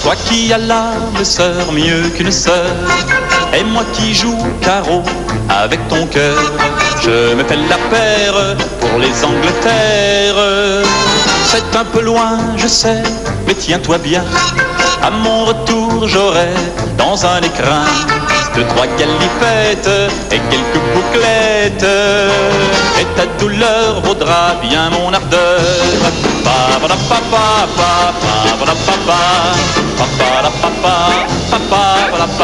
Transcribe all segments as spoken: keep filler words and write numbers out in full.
Toi qui as l'âme sœur mieux qu'une sœur, et moi qui joue carreau avec ton cœur, je me fais la paire pour les Angleterres. C'est un peu loin, je sais, mais tiens-toi bien, à mon retour j'aurai dans un écrin deux, trois galipettes et quelques bouclettes, et ta douleur vaudra bien mon ardeur. Pa pa pa pa pa pa pa pa pa pa pa pa pa pa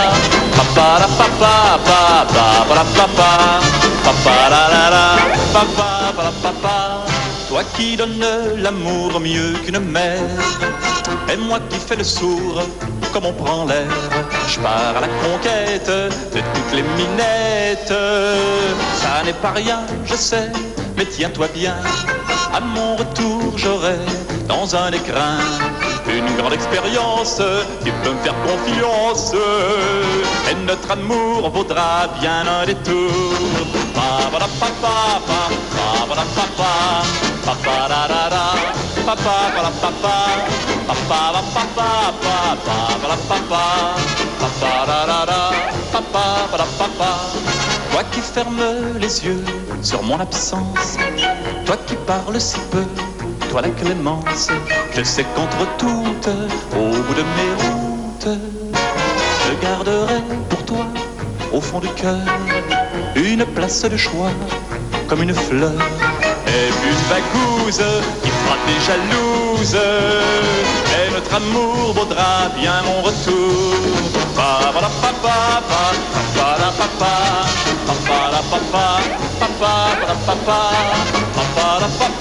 pa pa. Toi qui donnes l'amour mieux qu'une mère, et moi qui fais le sourd comme on prend l'air, je pars à la conquête de toutes les minettes. Ça n'est pas rien, je sais, mais tiens-toi bien, à mon retour j'aurai dans un écrin une grande expérience qui peut me faire confiance, et notre amour vaudra bien un détour. Pa pa pa pa pa pa pa pa pa pa da da da pa pa pa pa pa pa pa pa pa pa pa pa pa pa da da da pa pa pa pa. Toi qui fermes les yeux sur mon absence, toi qui parles si peu, toi la clémence, je sais qu'entre toutes, au bout de mes routes, je garderai pour toi, au fond du cœur, une place de choix, comme une fleur, et puis une bagouze qui fera des jalouses, et notre amour vaudra bien mon retour. Pa pa pa pa pa pa pa pa pa pa pa pa pa pa pa pa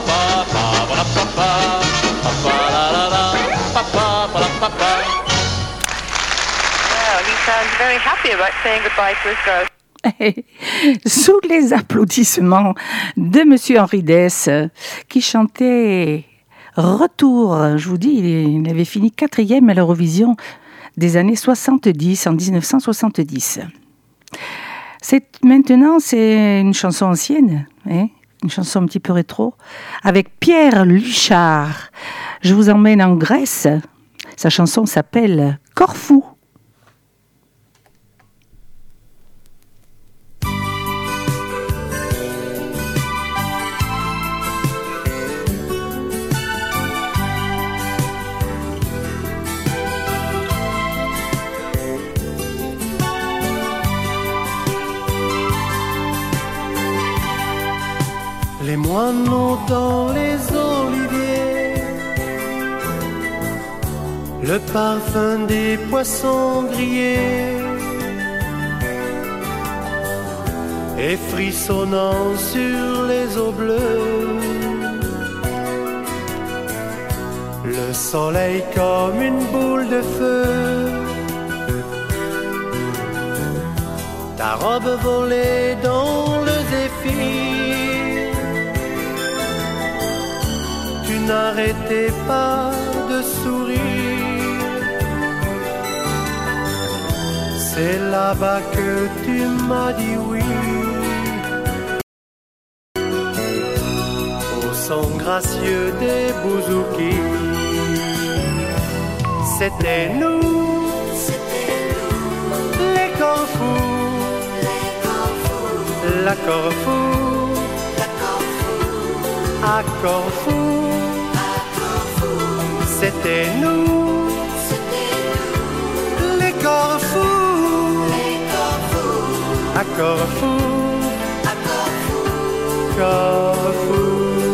pa pa. Well, he sounds very happy about saying goodbye to his girl. Sous les applaudissements de Monsieur Henri Dess, qui chantait Retour. Je vous dis, il avait fini quatrième à l'Eurovision des années soixante-dix, en dix-neuf cent soixante-dix. C'est, maintenant, c'est une chanson ancienne, hein, une chanson un petit peu rétro, avec Pierre Luchard. Je vous emmène en Grèce. Sa chanson s'appelle Corfou. Les moineaux dans les oliviers, le parfum des poissons grillés, et frissonnant sur les eaux bleues, le soleil comme une boule de feu, ta robe volée dans le zéphyr. N'arrêtez pas de sourire, c'est là-bas que tu m'as dit oui. Au son gracieux des bouzouki, c'était nous, les Corfous, la Corfou, à Corfou. C'était nous, les Corfous, à Corfou, Corfou.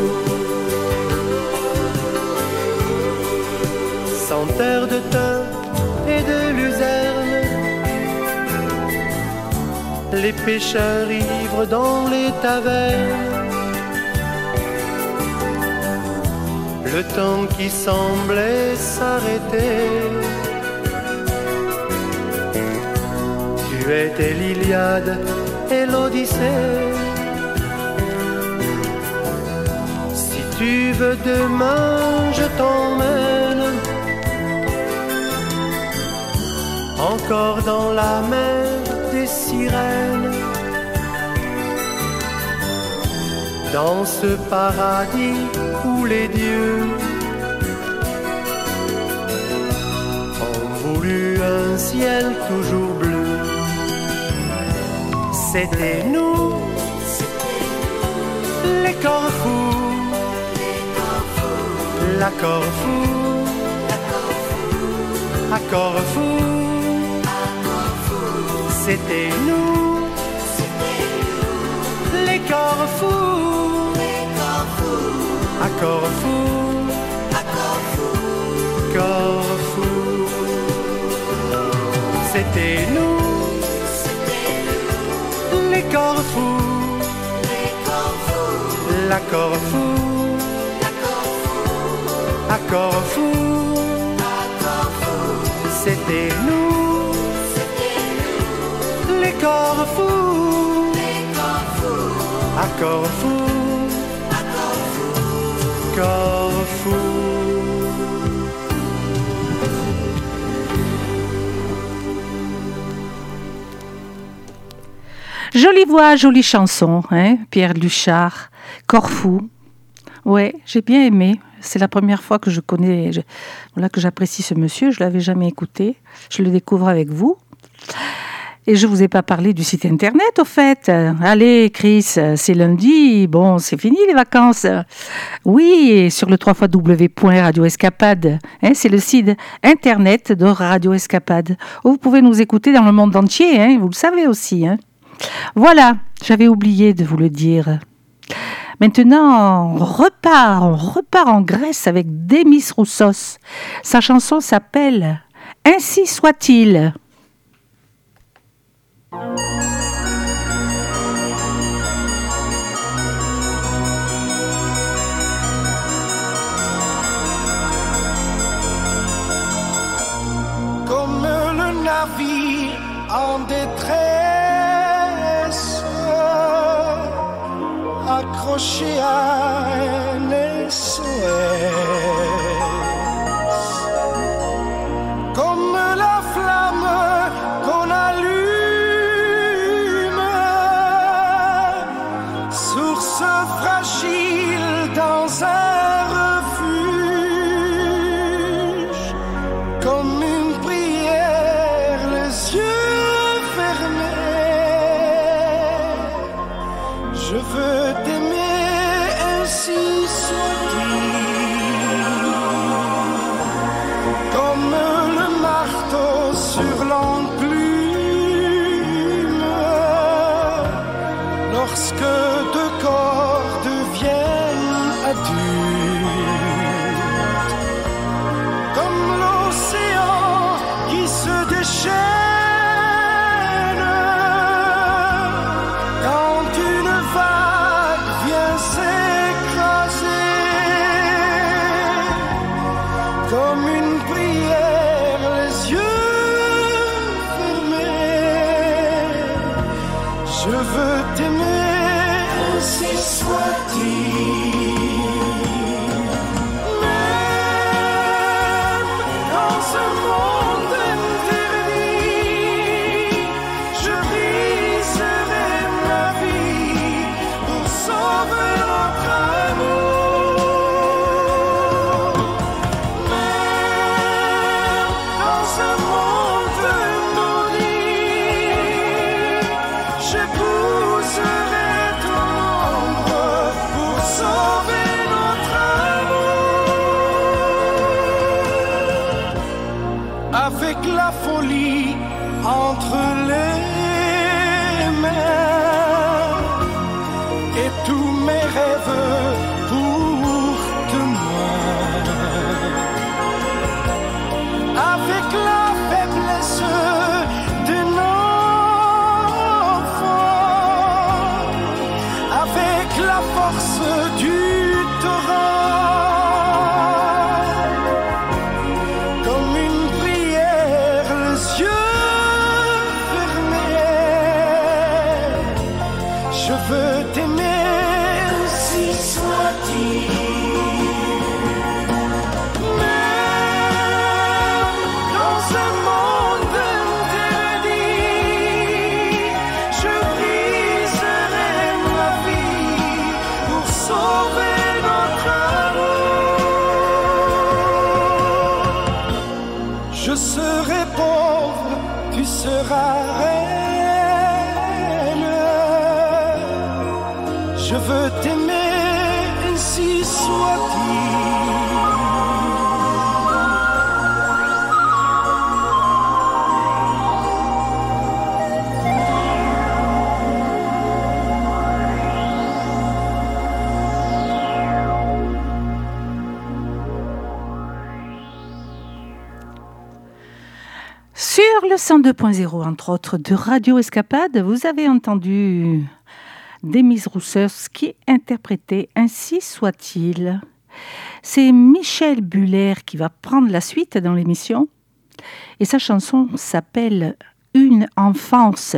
Sans terre de thym et de luzerne, les pêcheurs ivres dans les tavernes, le temps qui semblait s'arrêter. Tu étais l'Iliade et l'Odyssée. Si tu veux demain, je t'emmène encore dans la mer des sirènes, dans ce paradis où les dieux voulu un ciel toujours bleu. C'était nous, les Corfous, la Corfou, à Corfou. C'était nous, les Corfous, à Corfou, Corfou. C'était nous, les Corfous, la Corfou, à Corfou. C'était nous, les Corfous, à Corfou, Corfou. Jolie voix, jolie chanson, hein, Pierre Luchard, Corfou. Ouais, j'ai bien aimé. C'est la première fois que je connais, je, voilà, que j'apprécie ce monsieur. Je l'avais jamais écouté. Je le découvre avec vous. Et je vous ai pas parlé du site internet, au fait. Allez, Chris, c'est lundi. Bon, c'est fini les vacances. Oui, sur le w w w point radio escapade. Hein, c'est le site internet de Radio Escapade. Où vous pouvez nous écouter dans le monde entier. Hein, vous le savez aussi. Hein. Voilà, j'avais oublié de vous le dire. Maintenant, on repart, on repart en Grèce avec Démis Roussos. Sa chanson s'appelle « Ainsi soit-il ». Comme le navire en détresse, accroché à un S O S, comme la flamme qu'on allume, source fragile dans un refuge, comme une prière, les yeux fermés. Je veux t'aimer, ainsi soit-il, comme le marteau sur l'enclume, lorsque deux corps deviennent adultes, comme l'océan qui se déchaîne quand une vague vient s'écraser, comme une prière, les yeux fermés. Je veux t'aimer, ainsi soit-il. Même dans ce monde interdit, je briserai ma vie pour sauver notre amour. Même dans ce monde maudit, j'épouserai ton ombre pour sauver notre amour. Avec la folie entre les mains et tous mes rêves pour demain, avec la faiblesse d'un enfant, avec la force du torrent, comme une prière, les yeux fermés. Je veux t'aimer, ainsi soit-il. Même dans un monde interdit, je briserai ma vie pour sauver notre amour. Je serai serai pauvre, tu seras reine. Je veux t'aimer, ainsi soit-il. Sur le cent deux point zéro, entre autres, de Radio Escapade, vous avez entendu Demis Rousseff qui interprétait Ainsi soit-il. C'est Michel Buller qui va prendre la suite dans l'émission. Et sa chanson s'appelle Une enfance.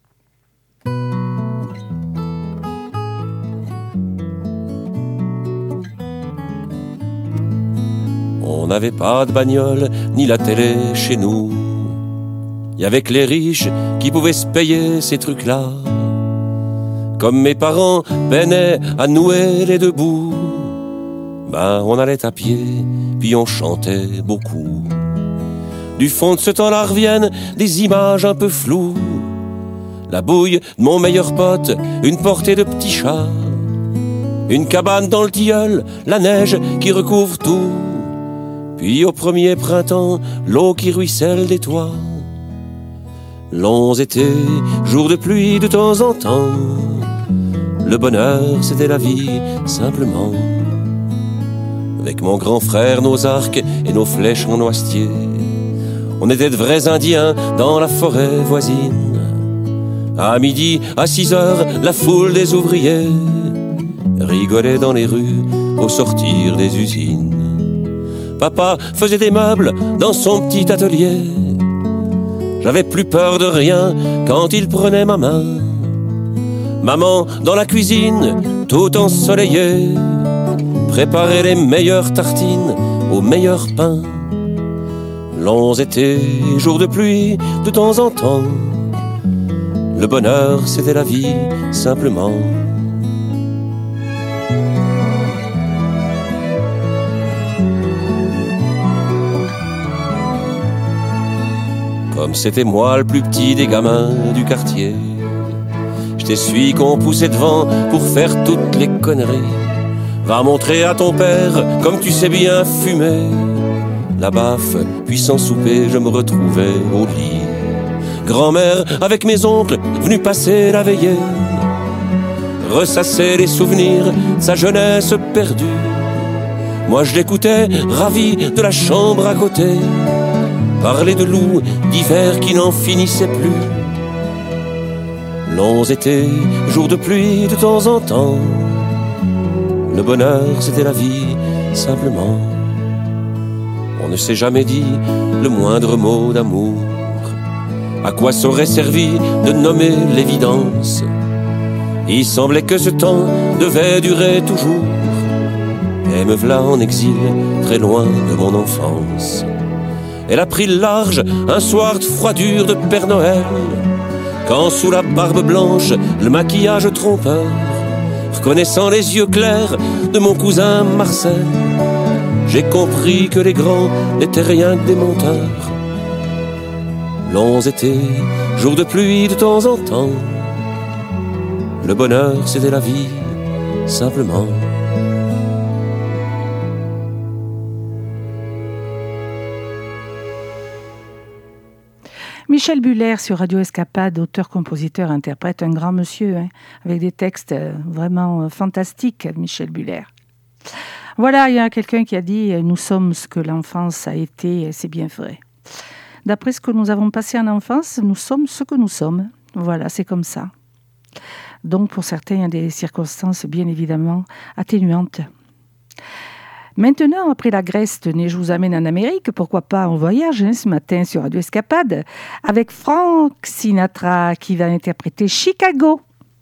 On n'avait pas de bagnole ni la télé chez nous. Y avait que les riches qui pouvaient se payer ces trucs-là. Comme mes parents peinaient à nouer les deux bouts, ben on allait à pied, puis on chantait beaucoup. Du fond de ce temps-là reviennent des images un peu floues. La bouille de mon meilleur pote, une portée de petits chats, une cabane dans le tilleul, la neige qui recouvre tout. Puis au premier printemps, l'eau qui ruisselle des toits. Longs étés, jours de pluie de temps en temps. Le bonheur, c'était la vie, simplement. Avec mon grand frère, nos arcs et nos flèches en noisetier, on était de vrais Indiens dans la forêt voisine. À midi, à six heures, la foule des ouvriers rigolait dans les rues au sortir des usines. Papa faisait des meubles dans son petit atelier. J'avais plus peur de rien quand il prenait ma main. Maman dans la cuisine, tout ensoleillée, préparait les meilleures tartines au meilleur pain. Longs étés, jours de pluie, de temps en temps. Le bonheur, c'était la vie, simplement. Comme c'était moi le plus petit des gamins du quartier, j'étais celui qu'on poussait devant pour faire toutes les conneries. Va montrer à ton père comme tu sais bien fumer. La baffe, puis sans souper, je me retrouvais au lit. Grand-mère avec mes oncles venus passer la veillée, ressasser les souvenirs de sa jeunesse perdue. Moi je l'écoutais, ravi de la chambre à côté, parler de loups d'hiver qui n'en finissaient plus. Longs étés, jours de pluie de temps en temps. Le bonheur, c'était la vie, simplement. On ne s'est jamais dit le moindre mot d'amour. À quoi s'aurait servi de nommer l'évidence? Il semblait que ce temps devait durer toujours. Et me v'là en exil, très loin de mon enfance. Elle a pris le large un soir de froidure de Père Noël, quand sous la barbe blanche, le maquillage trompeur, reconnaissant les yeux clairs de mon cousin Marcel, j'ai compris que les grands n'étaient rien que des menteurs. Longs étés, jours de pluie de temps en temps. Le bonheur, c'était la vie, simplement. Michel Buller sur Radio Escapade, auteur, compositeur, interprète, un grand monsieur, hein, avec des textes vraiment fantastiques, Michel Buller. Voilà, il y a quelqu'un qui a dit « Nous sommes ce que l'enfance a été », c'est bien vrai. D'après ce que nous avons passé en enfance, nous sommes ce que nous sommes. Voilà, c'est comme ça. Donc, pour certains, il y a des circonstances, bien évidemment, atténuantes. Maintenant, après la Grèce, tenez, je vous amène en Amérique, pourquoi pas en voyage, hein, ce matin sur Radio Escapade, avec Frank Sinatra qui va interpréter Chicago.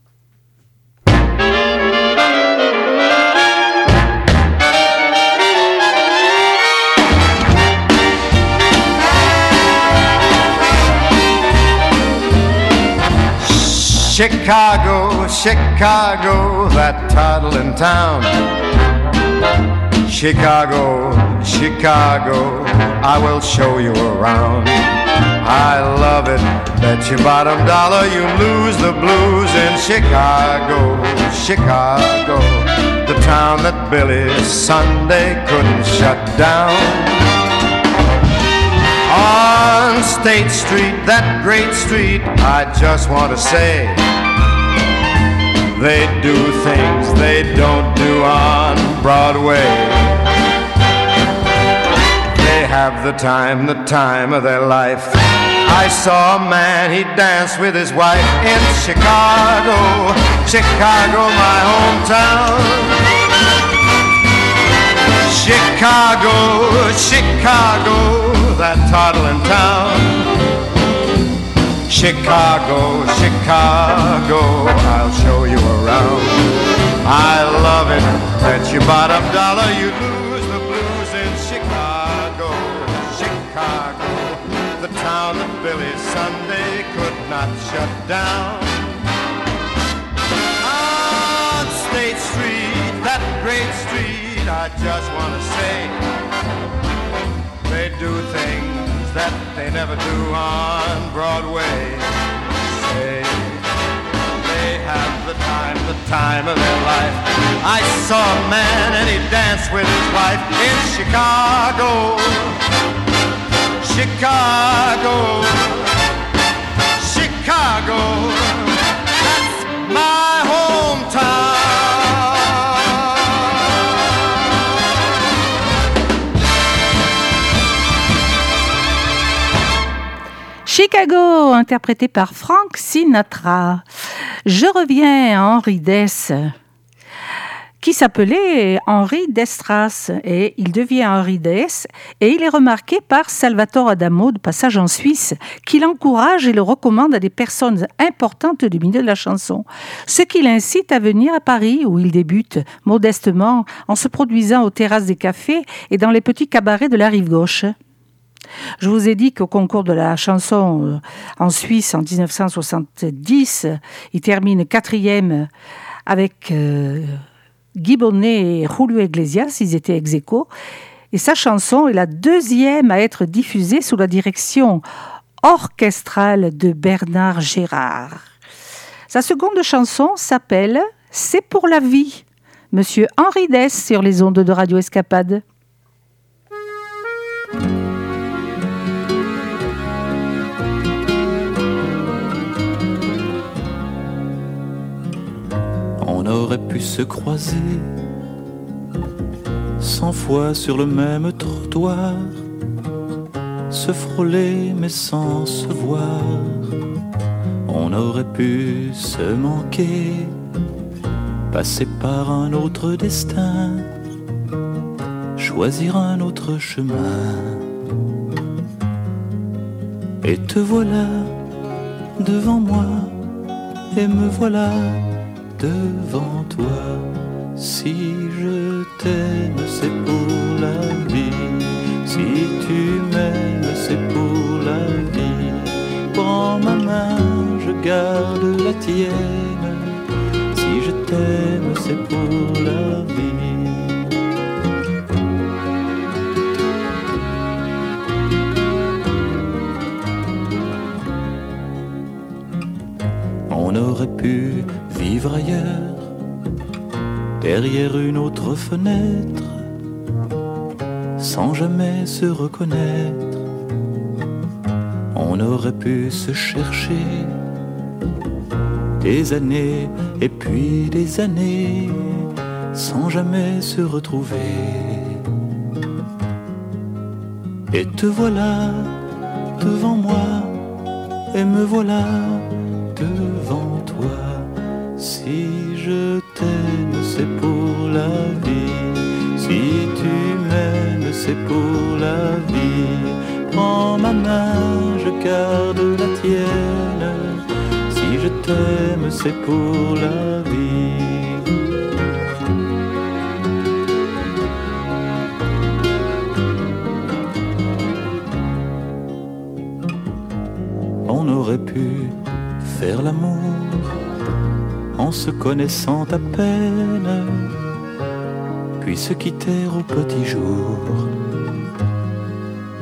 Chicago, Chicago, that toddling town. Chicago, Chicago, I will show you around. I love it, bet your bottom dollar you lose the blues in Chicago, Chicago, the town that Billy Sunday couldn't shut down. On State Street, that great street, I just want to say, they do things they don't do on Broadway. They have the time, the time of their life. I saw a man, he danced with his wife in Chicago, Chicago, my hometown. Chicago, Chicago, that toddling town. Chicago, Chicago, I'll show you around. I love it, bet your bottom dollar you lose the blues in Chicago, Chicago, the town that Billy Sunday could not shut down. On State Street, that great street, I just want to say, they do things that they never do on Broadway. Say, they have the time, the time of their life. I saw a man and he danced with his wife in Chicago, Chicago, Chicago, that's my hometown. Chicago, interprété par Frank Sinatra. Je reviens à Henri Dess, qui s'appelait Henri Destras, et il devient Henri Dess, et il est remarqué par Salvatore Adamo, de passage en Suisse, qui l'encourage et le recommande à des personnes importantes du milieu de la chanson, ce qui l'incite à venir à Paris, où il débute modestement en se produisant aux terrasses des cafés et dans les petits cabarets de la Rive-Gauche. Je vous ai dit qu'au concours de la chanson en Suisse en dix-neuf cent soixante-dix, il termine quatrième avec euh, Guy Bonnet et Julio Iglesias, ils étaient ex aequo. Et sa chanson est la deuxième à être diffusée sous la direction orchestrale de Bernard Gérard. Sa seconde chanson s'appelle « C'est pour la vie ». Monsieur Henri Dess sur les ondes de Radio Escapade. On aurait pu se croiser cent fois sur le même trottoir, se frôler mais sans se voir. On aurait pu se manquer, passer par un autre destin, choisir un autre chemin. Et te voilà devant moi, et me voilà devant toi. Si je t'aime, c'est pour la vie. Si tu m'aimes, c'est pour la vie. Prends ma main, je garde la tienne. Si je t'aime, c'est pour la vie. On aurait pu vivre ailleurs, derrière une autre fenêtre, sans jamais se reconnaître. On aurait pu se chercher des années et puis des années, sans jamais se retrouver. Et te voilà devant moi, et me voilà devant toi. Si je t'aime, c'est pour la vie. Si tu m'aimes, c'est pour la vie. Prends ma main, je garde la tienne. Si je t'aime, c'est pour la vie. On aurait pu faire l'amour en se connaissant à peine, puis se quitter au petit jour.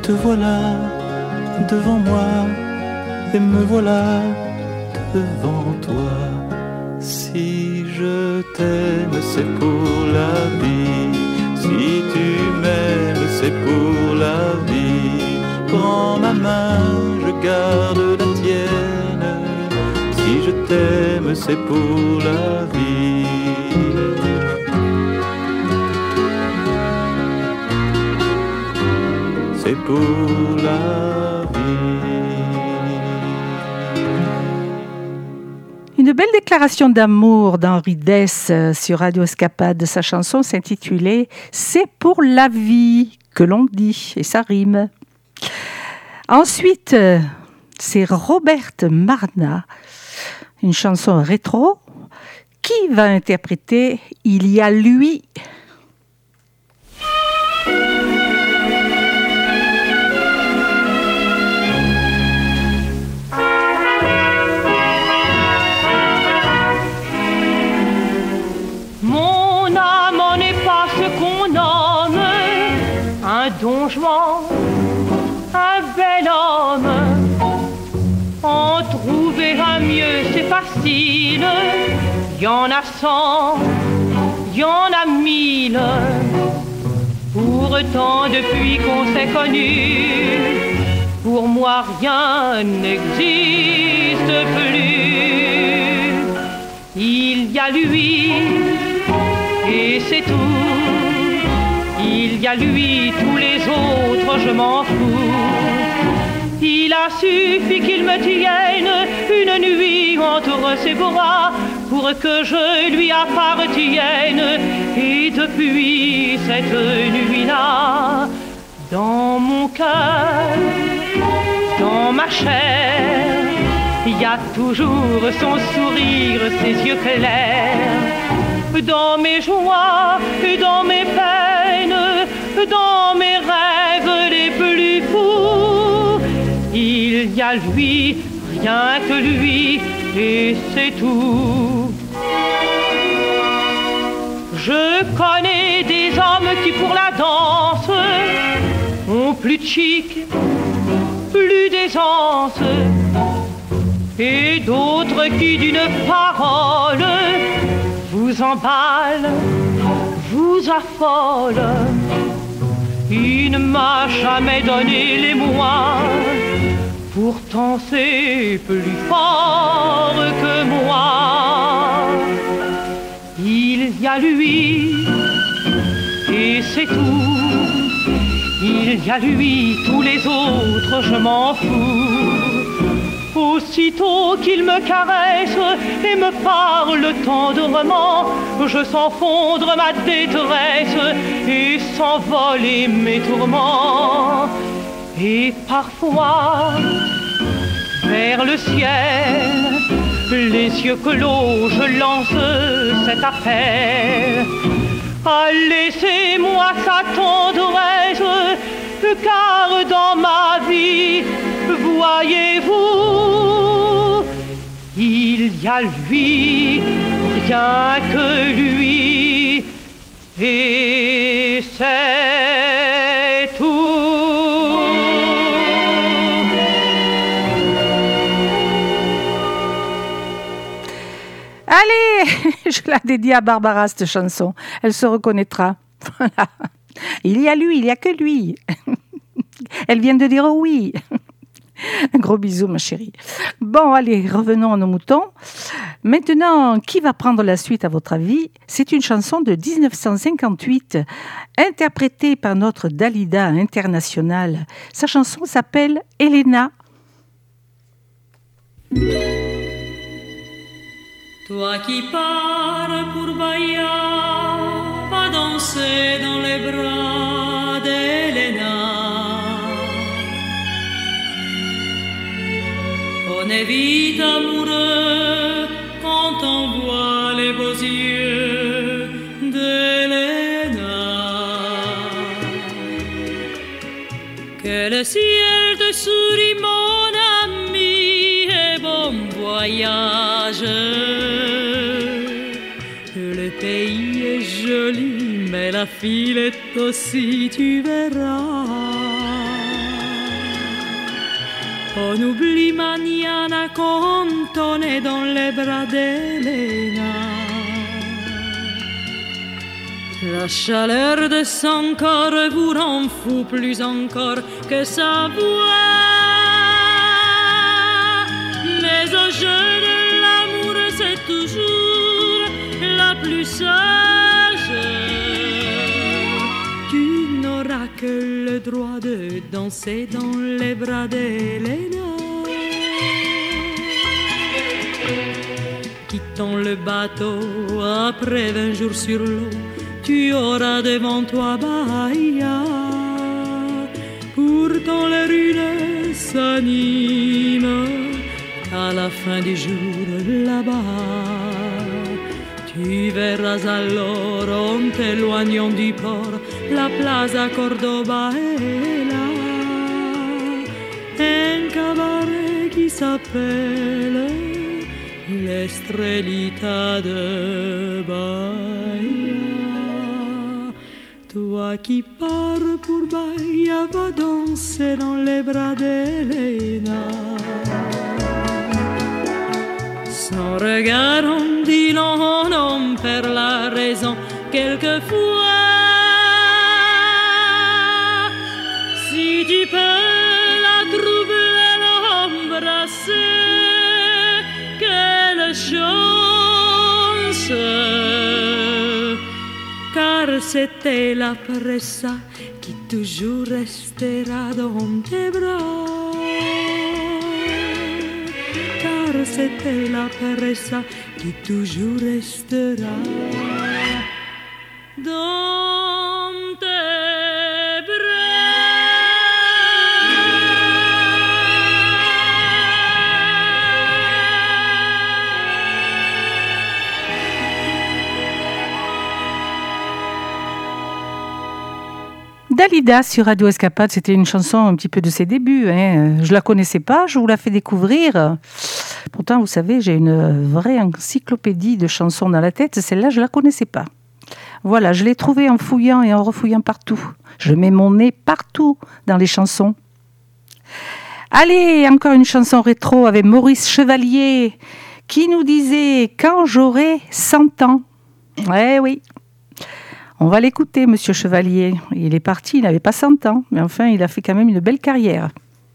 te voilà devant moi, et me voilà devant toi. Si je t'aime, c'est pour la vie. Si tu m'aimes, c'est pour la vie. Prends ma main, je garde la tienne. Si je t'aime, c'est pour la vie. C'est pour la vie. Une belle déclaration d'amour d'Henri Dess sur Radio Escapade. Sa chanson s'intitulait « C'est pour la vie » que l'on dit, et ça rime. Ensuite, c'est Robert Marna, une chanson rétro, qui va interpréter « Il y a lui ». Don Juan, un bel homme, en trouver un mieux c'est facile, y en a cent, y en a mille, pourtant depuis qu'on s'est connus, pour moi rien n'existe plus. Il y a lui, et c'est tout. Il y a lui, tous les autres, je m'en fous. Il a suffi qu'il me tienne une nuit entre ses bras pour que je lui appartienne. Et depuis cette nuit-là, dans mon cœur, dans ma chair, il y a toujours son sourire, ses yeux clairs. Dans mes joies et dans mes peines, dans mes rêves les plus fous, il y a lui, rien que lui, et c'est tout. Je connais des hommes qui pour la danse ont plus de chic, plus d'aisance, et d'autres qui d'une parole vous emballe, vous affole. Il ne m'a jamais donné les moyens, pourtant c'est plus fort que moi. Il y a lui, et c'est tout. Il y a lui, tous les autres, je m'en fous. Aussitôt qu'il me caresse et me parle tendrement, je sens fondre ma détresse et s'envoler mes tourments. Et parfois, vers le ciel, les yeux clos, je lance cet appel. Ah, laissez-moi sa tendresse, car dans ma vie, voyez-vous, il y a lui, rien que lui, et c'est tout. Allez, je la dédie à Barbara, cette chanson. Elle se reconnaîtra. Voilà. Il y a lui, il n'y a que lui. Elle vient de dire oui. Un gros bisou, ma chérie. Bon, allez, revenons à nos moutons. Maintenant, qui va prendre la suite, à votre avis? C'est une chanson de dix-neuf cent cinquante-huit, interprétée par notre Dalida internationale. Sa chanson s'appelle « Elena ». Toi qui pars pour Bahia, va danser dans les bras d'Elena. On est vite amoureux quand on voit les beaux yeux d'Elena. Que le ciel te sourit, mon ami, et bon voyage. Le pays est joli, mais la fille est aussi, tu verras. On oublie mañana quand on est dans les bras d'Elena. La chaleur de son corps vous rend fou plus encore que sa voix. Mais au jeu de l'amour, c'est toujours la plus sage. Tu n'auras que le droit de danser dans les bras d'Elena. Quittant le bateau après vingt jours sur l'eau, tu auras devant toi Bahia. Pourtant les rues s'animent qu'à la fin du jour là-bas. Tu verras alors en t'éloignant du port la Plaza Cordoba est là. Un cabaret qui s'appelle l'Estrellita de Bahia. Toi qui pars pour Bahia, va danser dans les bras d'Elena. Son regard on dit non, on perd la raison quelquefois. Si tu peux la troubler, l'embrasser, quelle chance! Car c'était la pressa qui toujours restera dans tes bras. Car c'était la pressa qui toujours restera dans tes bras. Dalida sur Radio Escapade, c'était une chanson un petit peu de ses débuts. Hein. Je la connaissais pas, je vous la fais découvrir. Pourtant, vous savez, j'ai une vraie encyclopédie de chansons dans la tête. Celle-là, je la connaissais pas. Voilà, je l'ai trouvée en fouillant et en refouillant partout. Je mets mon nez partout dans les chansons. Allez, encore une chanson rétro avec Maurice Chevalier qui nous disait « Quand j'aurai cent ans ». Ouais, oui. On va l'écouter, Monsieur Chevalier. Il est parti, il n'avait pas cent ans, mais enfin, il a fait quand même une belle carrière.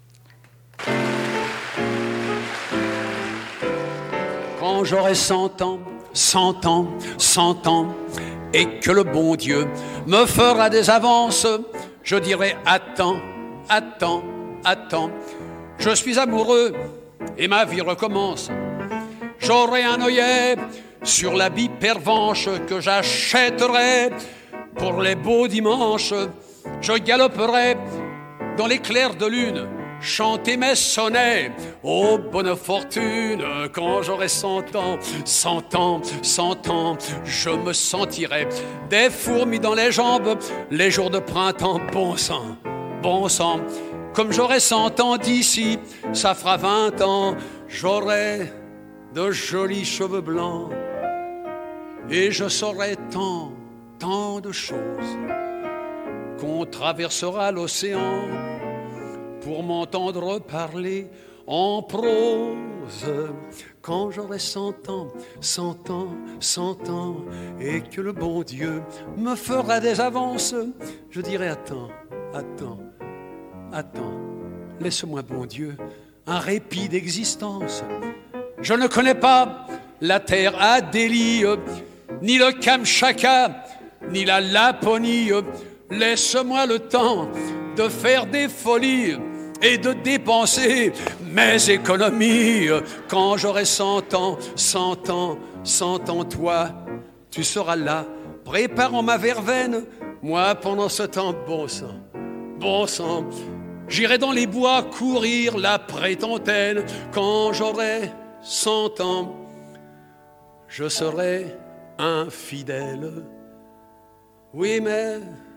Quand j'aurai cent ans, cent ans, cent ans, et que le bon Dieu me fera des avances, je dirai attends, attends, attends. Je suis amoureux et ma vie recommence. J'aurai un œillet sur l'habit pervenche que j'achèterai pour les beaux dimanches. Je galoperai dans les clairs de lune, chanter mes sonnets aux bonnes fortunes. Quand j'aurai cent ans, cent ans, cent ans, je me sentirai des fourmis dans les jambes les jours de printemps. Bon sang, bon sang, comme j'aurai cent ans d'ici, ça fera vingt ans, j'aurai de jolis cheveux blancs et je saurai tant, tant de choses qu'on traversera l'océan pour m'entendre parler en prose. Quand j'aurai cent ans, cent ans, cent ans, et que le bon Dieu me fera des avances, je dirai attends, attends, attends, laisse-moi bon Dieu un répit d'existence. Je ne connais pas la terre Adélie, ni le Kamchatka, ni la Laponie. Laisse-moi le temps de faire des folies et de dépenser mes économies. Quand j'aurai cent ans, cent ans, cent ans, toi, tu seras là, préparant ma verveine. Moi, pendant ce temps, bon sang, bon sang, j'irai dans les bois courir la prétentaine. Quand j'aurai cent ans, je serai infidèle. Oui, mais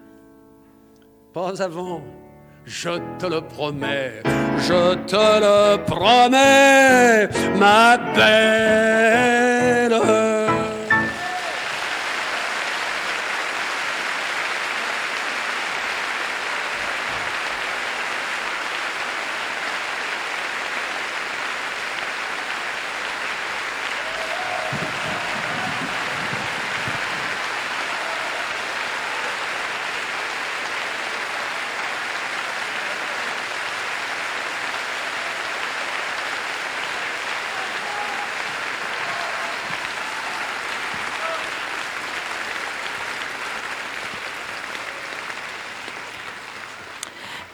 pas avant, je te le promets, je te le promets, ma belle.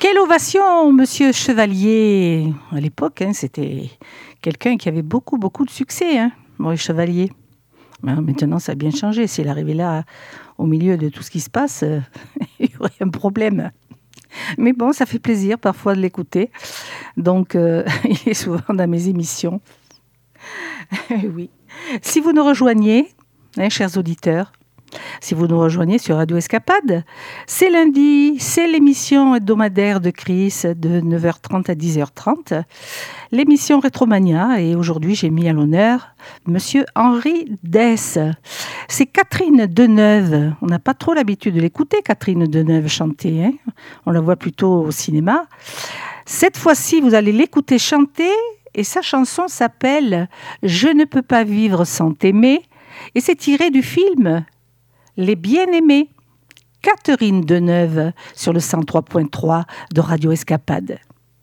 Quelle ovation, Monsieur Chevalier. À l'époque, hein, c'était quelqu'un qui avait beaucoup, beaucoup de succès, hein, Maurice Chevalier. Maintenant, ça a bien changé. S'il arrivait là, au milieu de tout ce qui se passe, euh, il y aurait un problème. Mais bon, ça fait plaisir parfois de l'écouter. Donc, euh, il est souvent dans mes émissions. Oui. Si vous nous rejoignez, hein, chers auditeurs, si vous nous rejoignez sur Radio Escapade, c'est lundi, c'est l'émission hebdomadaire de Chris de neuf heures trente à dix heures trente, l'émission Rétromania, et aujourd'hui j'ai mis à l'honneur Monsieur Henri Dess. C'est Catherine Deneuve, on n'a pas trop l'habitude de l'écouter, Catherine Deneuve chanter, hein, on la voit plutôt au cinéma. Cette fois-ci, vous allez l'écouter chanter, et sa chanson s'appelle « Je ne peux pas vivre sans t'aimer », et c'est tiré du film Les Bien-Aimés, Catherine Deneuve sur le cent trois point trois de Radio Escapade.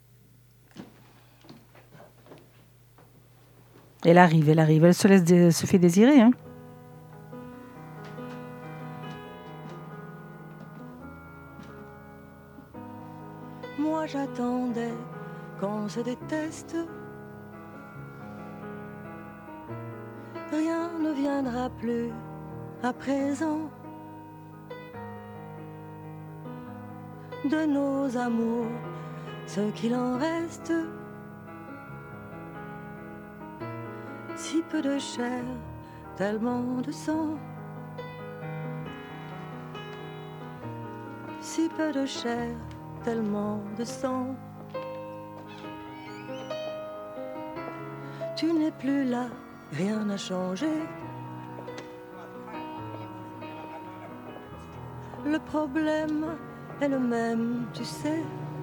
Elle arrive, elle arrive, elle se laisse dé- se fait désirer. Hein. Moi j'attendais qu'on se déteste. Rien ne viendra plus à présent de nos amours, ce qu'il en reste. Si peu de chair, tellement de sang. Si peu de chair, tellement de sang. Tu n'es plus là, rien n'a changé. Le problème est le même, tu sais.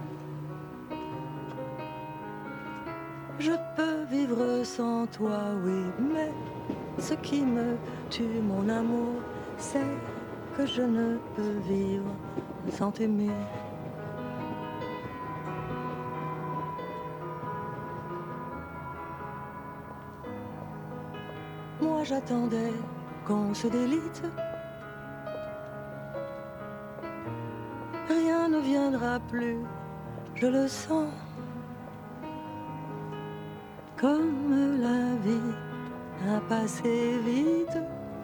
Je peux vivre sans toi, oui, mais ce qui me tue, mon amour, c'est que je ne peux vivre sans t'aimer. Moi j'attendais qu'on se délite. Rien ne viendra plus, je le sens. Comme la vie a passé vite.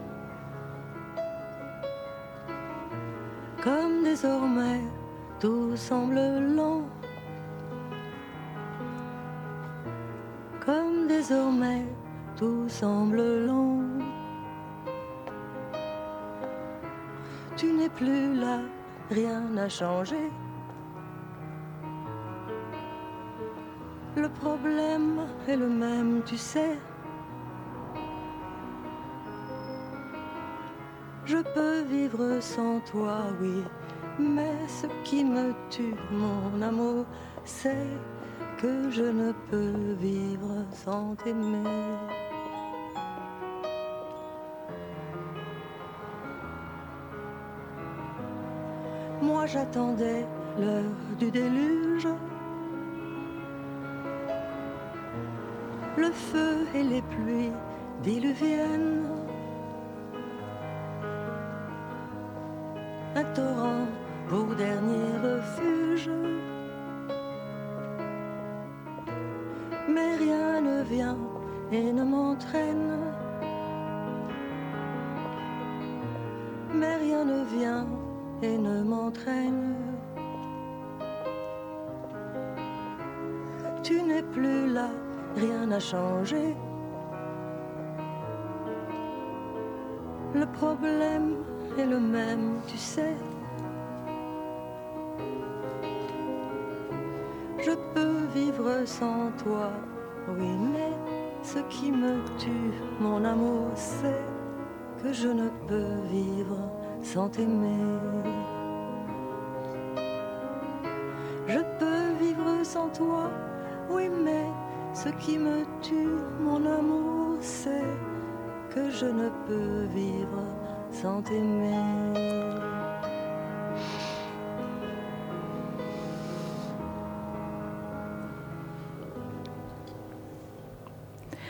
Comme désormais tout semble lent. Comme désormais tout semble lent. Tu n'es plus là, rien n'a changé. Le problème est le même, tu sais. Je peux vivre sans toi, oui, mais ce qui me tue, mon amour, c'est que je ne peux vivre sans t'aimer. Moi j'attendais l'heure du déluge. Le feu et les pluies diluviennes. Un torrent pour dernier refuge. Mais rien ne vient et ne m'entraîne. Mais rien ne vient et ne m'entraîne. Tu n'es plus là, rien n'a changé. Le problème est le même, tu sais. Je peux vivre sans toi, oui, mais ce qui me tue, mon amour, c'est que je ne peux vivre sans t'aimer. Je peux vivre sans toi, oui, mais ce qui me tue, mon amour, c'est que je ne peux vivre sans t'aimer.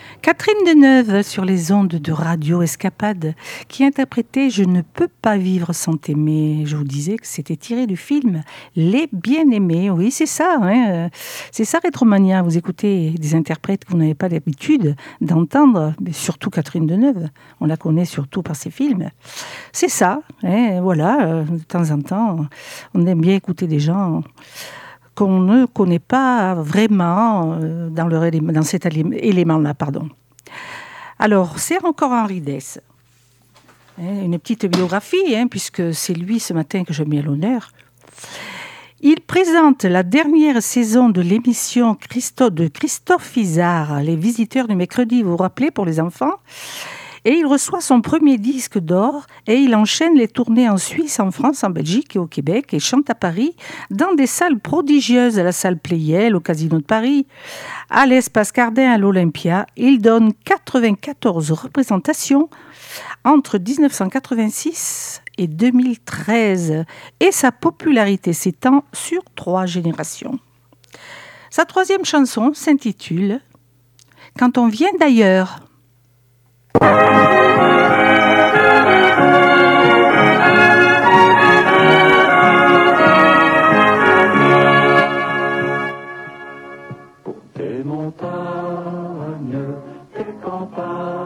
Catherine Deneuve sur les ondes de Radio Escapade qui interprétait « Je ne peux pas vivre sans t'aimer ». Je vous disais que c'était tiré du film « Les Bien-Aimés ». Oui, c'est ça, hein. C'est ça Rétromania. Vous écoutez des interprètes que vous n'avez pas l'habitude d'entendre, mais surtout Catherine Deneuve. On la connaît surtout par ses films. C'est ça, hein, voilà. De temps en temps, on aime bien écouter des gens qu'on ne connaît pas vraiment dans, leur élément, dans cet élément-là. Pardon. Alors, c'est encore Henri Dess. Une petite biographie, hein, puisque c'est lui ce matin que je mets à l'honneur. Il présente la dernière saison de l'émission Christo- de Christophe Izard, Les Visiteurs du mercredi, vous vous rappelez, pour les enfants. Et il reçoit son premier disque d'or et il enchaîne les tournées en Suisse, en France, en Belgique et au Québec et chante à Paris dans des salles prodigieuses, à la salle Pleyel, au Casino de Paris, à l'Espace Cardin, à l'Olympia. Il donne quatre-vingt-quatorze représentations entre dix-neuf cent quatre-vingt-six et deux mille treize et sa popularité s'étend sur trois générations. Sa troisième chanson s'intitule « Quand on vient d'ailleurs ». Pour tes montagnes, tes campagnes,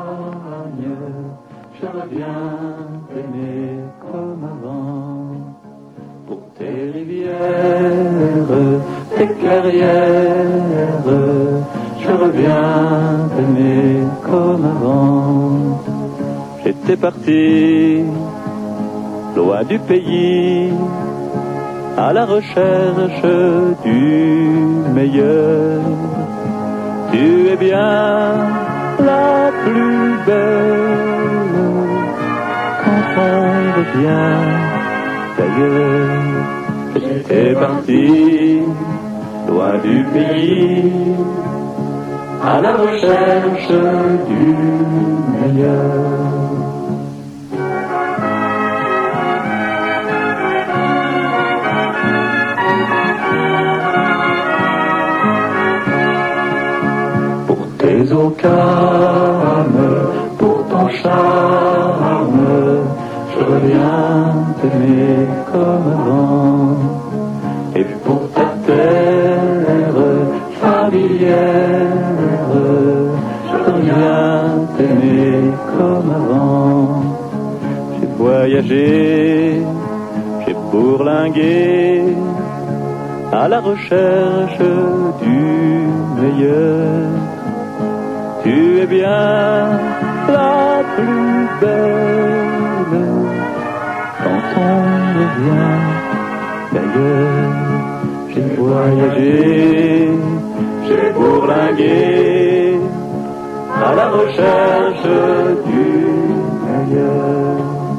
je reviens t'aimer comme avant. Pour tes rivières, tes clairières, je reviens t'aimer comme avant. J'étais parti, loin du pays, à la recherche du meilleur. Tu es bien la plus belle quand on revient d'ailleurs. J'étais parti, loin du pays, à la recherche du meilleur. Pour tes eaux calmes, pour ton charme, je reviens t'aimer comme avant. Et pour ta terre familière, je reviens t'aimer comme avant. J'ai voyagé, j'ai bourlingué, à la recherche du meilleur. Tu es bien la plus belle quand on revient d'ailleurs. J'ai voyagé, j'ai bourlingué, à la recherche du meilleur.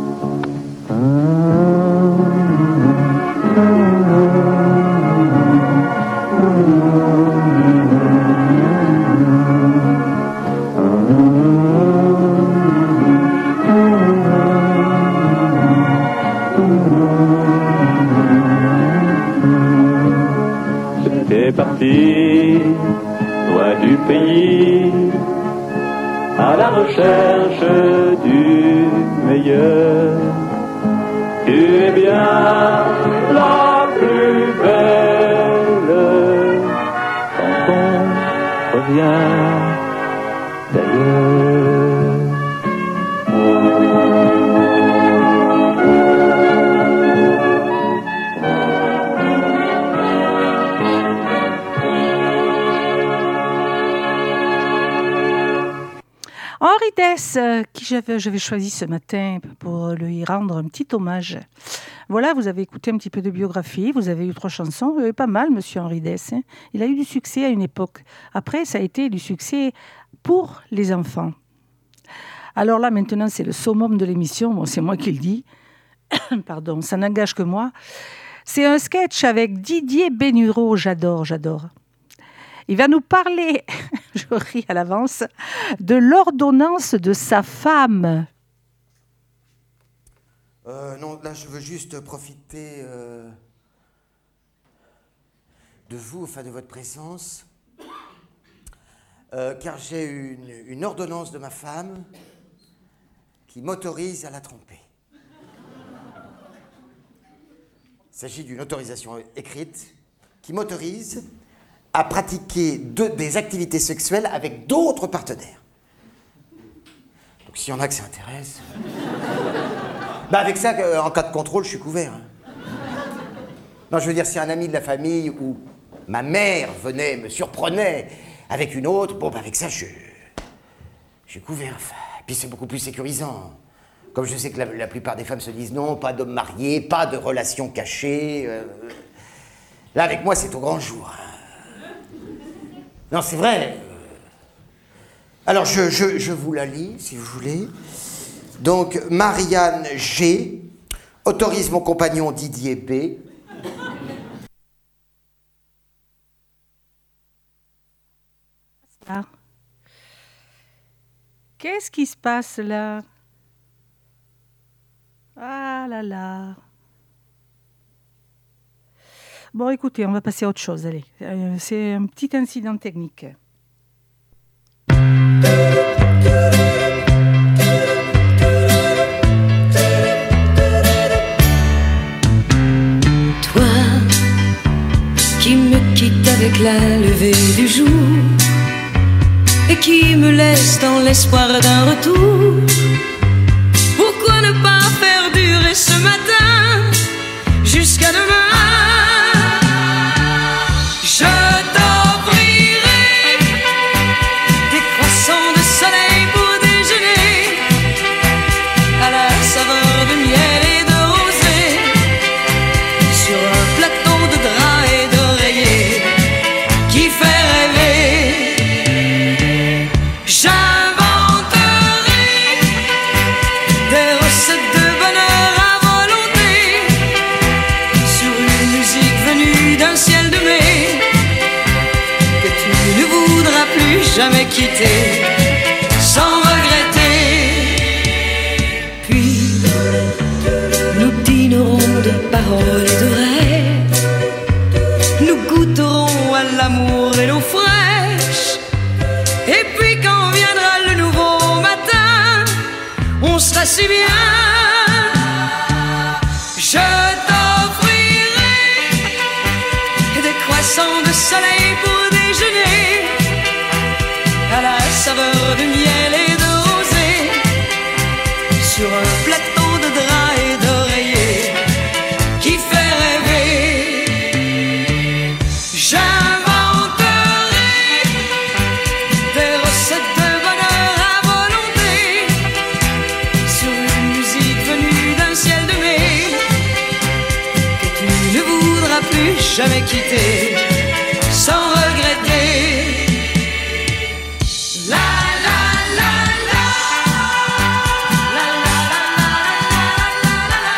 J'étais parti, loin du pays, à la recherche du meilleur. Tu es bien la plus belle quand on revient d'ailleurs. Henri Dess, qui j'avais, j'avais choisi ce matin pour lui rendre un petit hommage. Voilà, vous avez écouté un petit peu de biographie, vous avez eu trois chansons, vous avez pas mal, monsieur Henri Dess. Hein. Il a eu du succès à une époque. Après, ça a été du succès pour les enfants. Alors là, maintenant, c'est le summum de l'émission. Bon, c'est moi qui le dis. Pardon, ça n'engage que moi. C'est un sketch avec Didier Bénureau. J'adore, j'adore. Il va nous parler, je ris à l'avance, de l'ordonnance de sa femme. Euh, non, là, je veux juste profiter euh, de vous, enfin de votre présence. euh, car j'ai une, une ordonnance de ma femme qui m'autorise à la tromper. Il s'agit d'une autorisation écrite qui m'autorise à pratiquer de, des activités sexuelles avec d'autres partenaires. Donc s'il y en a que ça intéresse... bah avec ça, euh, en cas de contrôle, je suis couvert. Hein. Non, je veux dire, si un ami de la famille ou ma mère venait, me surprenait avec une autre, bon, bah avec ça, je, je suis couvert. Enfin, et puis c'est beaucoup plus sécurisant. Comme je sais que la, la plupart des femmes se disent non, pas d'homme marié, pas de relation cachée. Euh, là, avec moi, c'est au grand jour. Hein. Non, c'est vrai. Alors, je, je, je vous la lis, si vous voulez. Donc, Marianne G. autorise mon compagnon Didier B. Ah. Qu'est-ce qui se passe là? Ah là là. Bon, écoutez, on va passer à autre chose, allez. Euh, c'est un petit incident technique. Toi, qui me quitte avec la levée du jour et qui me laisse dans l'espoir d'un retour, pourquoi ne pas faire durer ce matin jusqu'à demain? Je t'offrirai des croissants de soleil pour déjeuner à la saveur de miel et de rosée sur un plateau de drap et d'oreiller qui fait rêver. J'inventerai des recettes de bonheur à volonté sur une musique venue d'un ciel de mai que tu ne voudras plus jamais quitter sans regretter. Puis nous dînerons de paroles et de rêves, nous goûterons à l'amour et l'eau fraîche, et puis quand viendra le nouveau matin, on sera si bien. Je t'offrirai des croissants de soleil pour déjeuner à la saveur de miel et de rosée sur un plateau de drap et d'oreiller qui fait rêver. J'inventerai des recettes de bonheur à volonté sur une musique venue d'un ciel de mai que tu ne voudras plus jamais quitter sans regretter. La la la la, la la la la la la la.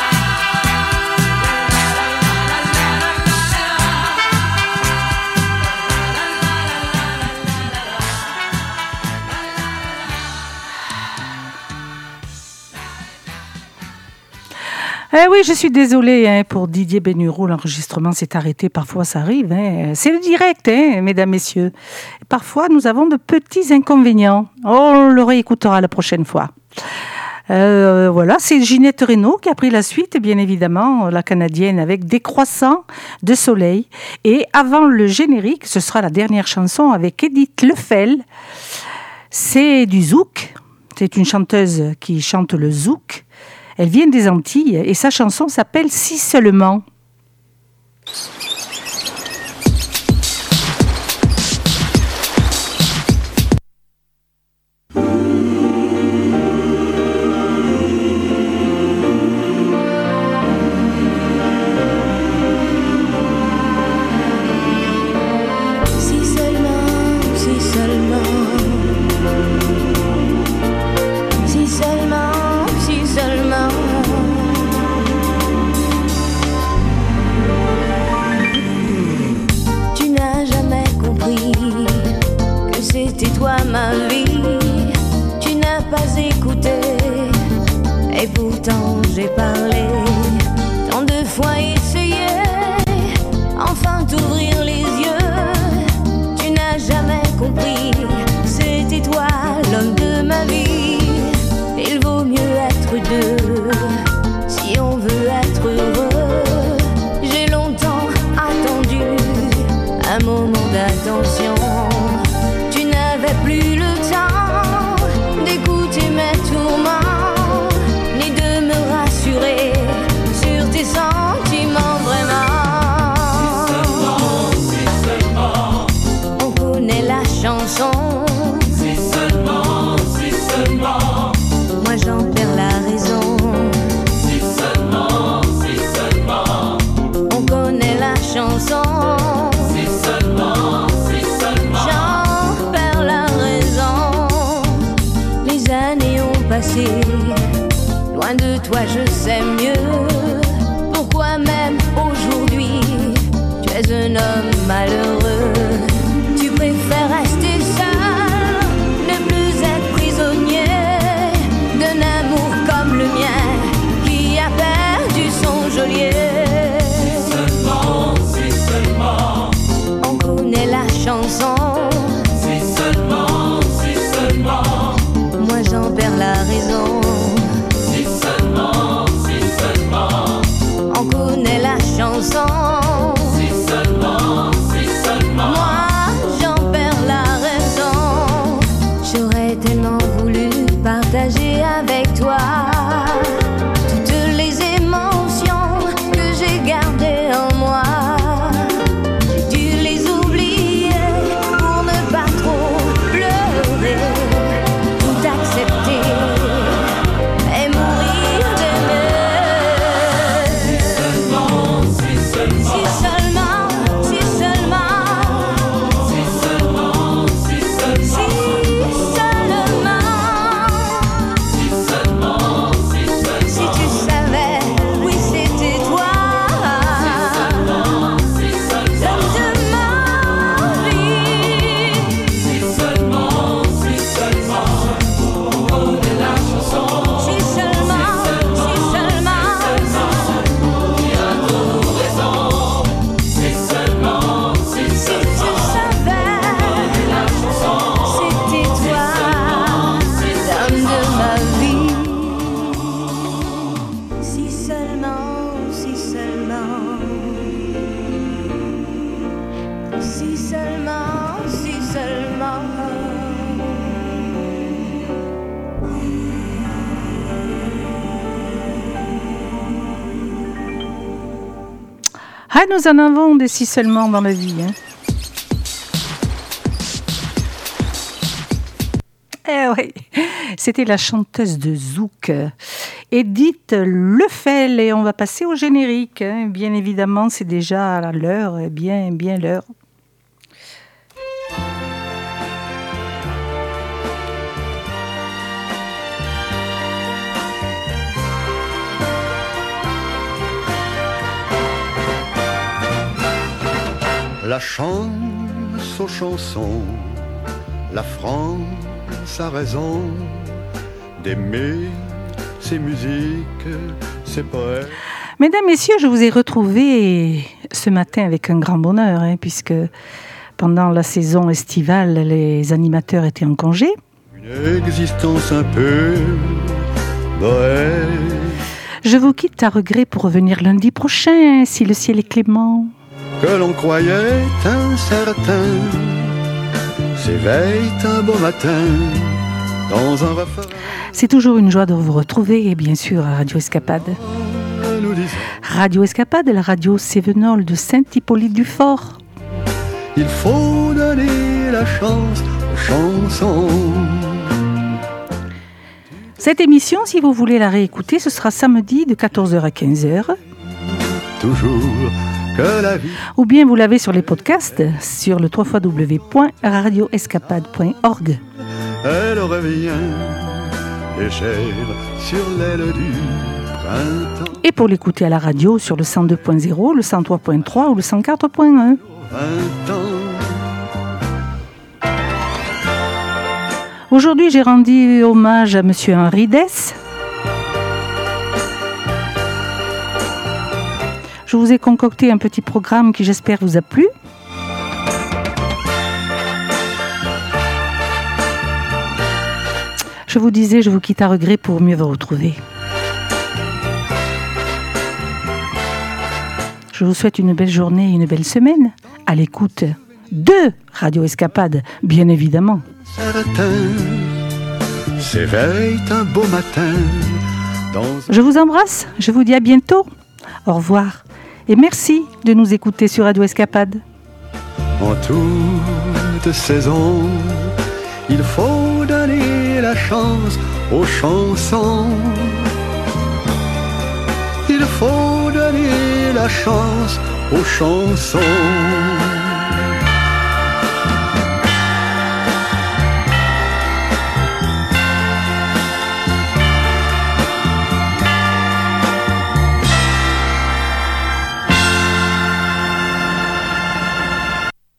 Eh oui, je suis désolée hein, pour Didier Bénureau, l'enregistrement s'est arrêté, parfois ça arrive. Hein. C'est le direct, hein, mesdames, messieurs. Parfois, nous avons de petits inconvénients. On le réécoutera la prochaine fois. Euh, voilà, c'est Ginette Renaud qui a pris la suite, bien évidemment, la Canadienne, avec Des croissants de soleil. Et avant le générique, ce sera la dernière chanson avec Edith Lefel. C'est du zouk. C'est une chanteuse qui chante le zouk. Elle vient des Antilles et sa chanson s'appelle « Si seulement ». Ma vie, tu n'as pas écouté, et pourtant j'ai parlé, tant de fois essayé, enfin d'ouvrir les yeux, tu n'as jamais compris plus le temps d'écouter mes tourments, ni de me rassurer sur tes sentiments vraiment. Si seulement, si seulement, on connaît la chanson. Si seulement, si seulement, moi j'en perds la raison. Si seulement, si seulement, on connaît la chanson. Si seulement, si seulement, j'en perds la raison. Les années ont passé, loin de toi je sais mieux. Pourquoi même aujourd'hui tu es un homme malheureux? Tu préfères rester seul, ne plus être prisonnier d'un amour comme le mien qui a perdu son geôlier. Si seulement, si seulement, on connaît la chanson. Si seulement, si seulement, moi j'en perds la raison. Si seulement, si seulement, on connaît la chanson. Si seulement, si seulement, moi j'en perds la raison. J'aurais tellement voulu partager avec toi toutes les émotions que j'ai gardées en moi. J'ai dû les oublier pour ne pas trop pleurer, tout accepter et mourir d'aimer. Si seulement, si seulement, si seulement, si seulement, si seulement, si seulement, si seulement, si tu savais, oui c'était toi, l'homme de ma vie. Si seulement, si seulement, on connaît la chanson. Si seulement, si seulement, qui a toujours raison. Si seulement, si si tu savais, la chanson, c'était toi, l'homme de ma vie. Si seulement, si seulement, si seulement, si seulement. Ah, nous en avons des si seulement dans la vie. Hein. Eh oui, c'était la chanteuse de Zouk, Edith Lefel, et on va passer au générique. Hein. Bien évidemment, c'est déjà à l'heure, bien, bien l'heure. La chance aux chansons, la France a raison d'aimer ses musiques, ses poètes. Mesdames, Messieurs, je vous ai retrouvés ce matin avec un grand bonheur, hein, puisque pendant la saison estivale, les animateurs étaient en congé. Une existence un peu bohème. Je vous quitte à regret pour revenir lundi prochain, si le ciel est clément. Que l'on croyait incertain s'éveille un beau matin dans un refrain. C'est toujours une joie de vous retrouver, et bien sûr à Radio Escapade. Radio Escapade, la radio Cévenol de Saint-Hippolyte-du-Fort. Il faut donner la chance aux chansons. Cette émission, si vous voulez la réécouter, ce sera samedi de quatorze heures à quinze heures. Toujours que la vie. Ou bien vous l'avez sur les podcasts sur le w w w point radio escapade point org. Elle revient légère sur l'aile du printemps. Et pour l'écouter à la radio sur le cent deux point zéro, le cent trois point trois ou le cent quatre point un. vingt ans. Aujourd'hui, j'ai rendu hommage à monsieur Henri Dess. Je vous ai concocté un petit programme qui, j'espère, vous a plu. Je vous disais, je vous quitte à regret pour mieux vous retrouver. Je vous souhaite une belle journée et une belle semaine à l'écoute de Radio Escapade, bien évidemment. Certain s'éveille un beau matin. Dans... Je vous embrasse, je vous dis à bientôt. Au revoir et merci de nous écouter sur Radio Escapade. En toute saison, il faut donner la chance aux chansons. Il faut donner la chance aux chansons.